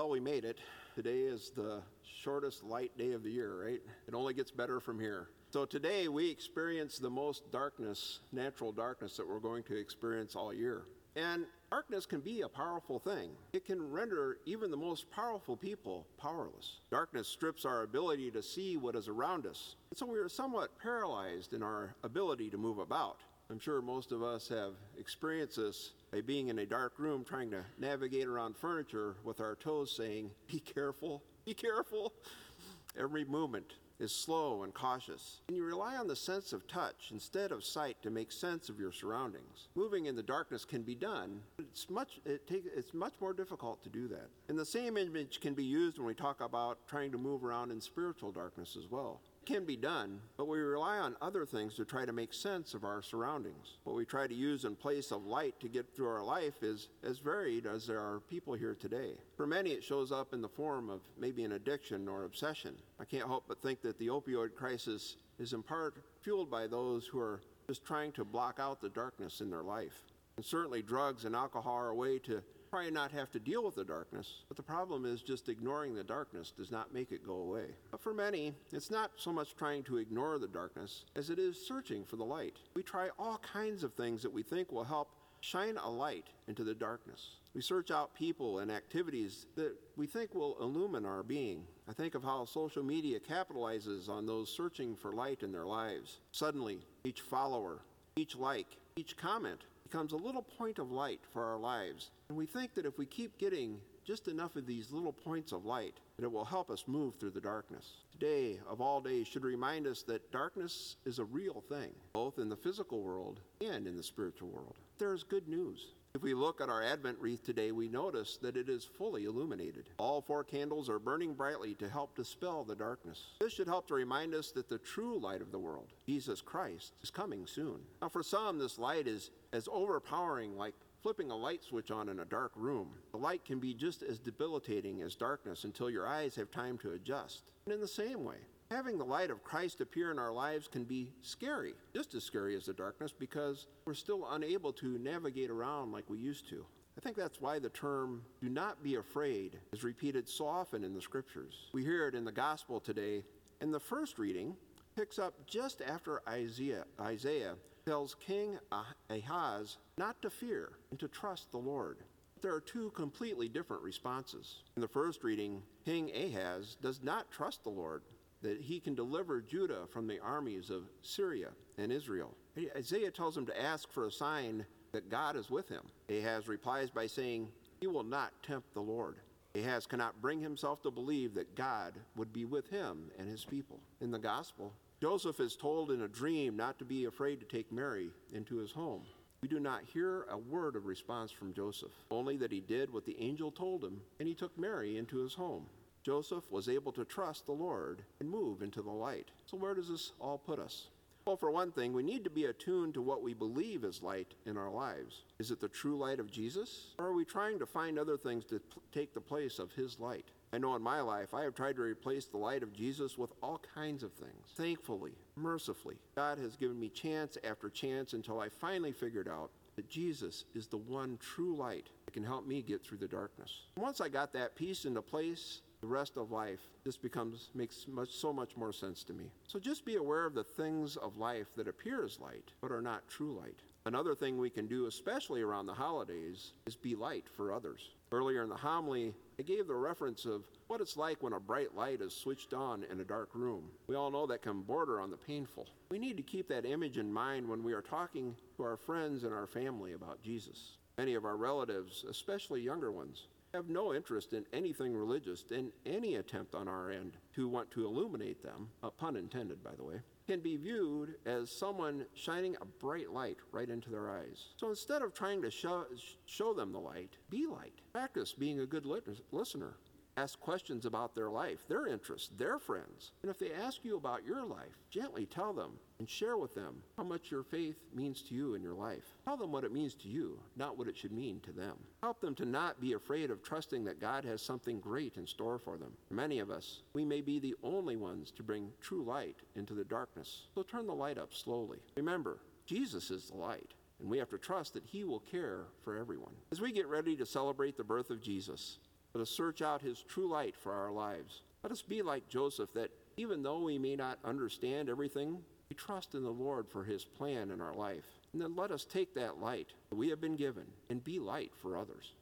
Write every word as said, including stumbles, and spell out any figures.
Well, we made it. Today is the shortest light day of the year, right? It only gets better from here. So today we experience the most darkness, natural darkness that we're going to experience all year. And darkness can be a powerful thing. It can render even the most powerful people powerless. Darkness strips our ability to see what is around us. And so we are somewhat paralyzed in our ability to move about. I'm sure most of us have experienced this by being in a dark room trying to navigate around furniture with our toes saying, "Be careful, be careful." Every movement is slow and cautious, and you rely on the sense of touch instead of sight to make sense of your surroundings. Moving in the darkness can be done, but it's much, it take, it's much more difficult to do that. And the same image can be used when we talk about trying to move around in spiritual darkness as well. Can be done, but we rely on other things to try to make sense of our surroundings. What we try to use in place of light to get through our life is as varied as there are people here today. For many, it shows up in the form of maybe an addiction or obsession. I can't help but think that the opioid crisis is in part fueled by those who are just trying to block out the darkness in their life. And certainly drugs and alcohol are a way to try and not have to deal with the darkness, but the problem is just ignoring the darkness does not make it go away. But for many, it's not so much trying to ignore the darkness as it is searching for the light. We try all kinds of things that we think will help shine a light into the darkness. We search out people and activities that we think will illumine our being. I think of how social media capitalizes on those searching for light in their lives. Suddenly, each follower, each like, each comment becomes a little point of light for our lives. And we think that if we keep getting just enough of these little points of light, that it will help us move through the darkness. Today, of all days, should remind us that darkness is a real thing, both in the physical world and in the spiritual world. There is good news. If we look at our Advent wreath today, we notice that it is fully illuminated. All four candles are burning brightly to help dispel the darkness. This should help to remind us that the true light of the world, Jesus Christ, is coming soon. Now, for some, this light is as overpowering like flipping a light switch on in a dark room. The light can be just as debilitating as darkness until your eyes have time to adjust. And in the same way, having the light of Christ appear in our lives can be scary, just as scary as the darkness, because we're still unable to navigate around like we used to. I think that's why the term, "do not be afraid," is repeated so often in the scriptures. We hear it in the gospel today, and the first reading picks up just after Isaiah, Isaiah tells King Ahaz not to fear and to trust the Lord. There are two completely different responses. In the first reading, King Ahaz does not trust the Lord, that he can deliver Judah from the armies of Syria and Israel. Isaiah tells him to ask for a sign that God is with him. Ahaz replies by saying, he will not tempt the Lord. Ahaz cannot bring himself to believe that God would be with him and his people. In the gospel, Joseph is told in a dream not to be afraid to take Mary into his home. We do not hear a word of response from Joseph, only that he did what the angel told him, and he took Mary into his home. Joseph was able to trust the Lord and move into the light. So where does this all put us? Well, for one thing, we need to be attuned to what we believe is light in our lives. Is it the true light of Jesus? Or are we trying to find other things to p- take the place of his light? I know in my life, I have tried to replace the light of Jesus with all kinds of things. Thankfully, mercifully, God has given me chance after chance until I finally figured out that Jesus is the one true light that can help me get through the darkness. And once I got that piece into place, the rest of life just becomes makes much so much more sense to me. So just be aware of the things of life that appear as light but are not true light. Another thing we can do, especially around the holidays, is be light for others. Earlier in the homily, I gave the reference of what it's like when a bright light is switched on in a dark room. We all know that can border on the painful. We need to keep that image in mind when we are talking to our friends and our family about Jesus. Many of our relatives, especially younger ones, have no interest in anything religious, in any attempt on our end to want to illuminate them, a pun intended, by the way, can be viewed as someone shining a bright light right into their eyes. So instead of trying to show, show them the light, be light. Practice being a good listener. Ask questions about their life, their interests, their friends. And if they ask you about your life, gently tell them and share with them how much your faith means to you in your life. Tell them what it means to you, not what it should mean to them. Help them to not be afraid of trusting that God has something great in store for them. For many of us, we may be the only ones to bring true light into the darkness. So turn the light up slowly. Remember, Jesus is the light, and we have to trust that he will care for everyone. As we get ready to celebrate the birth of Jesus, Let us search out his true light for our lives. Let us be like Joseph, that even though we may not understand everything, we trust in the Lord for his plan in our life. And then let us take that light that we have been given and be light for others.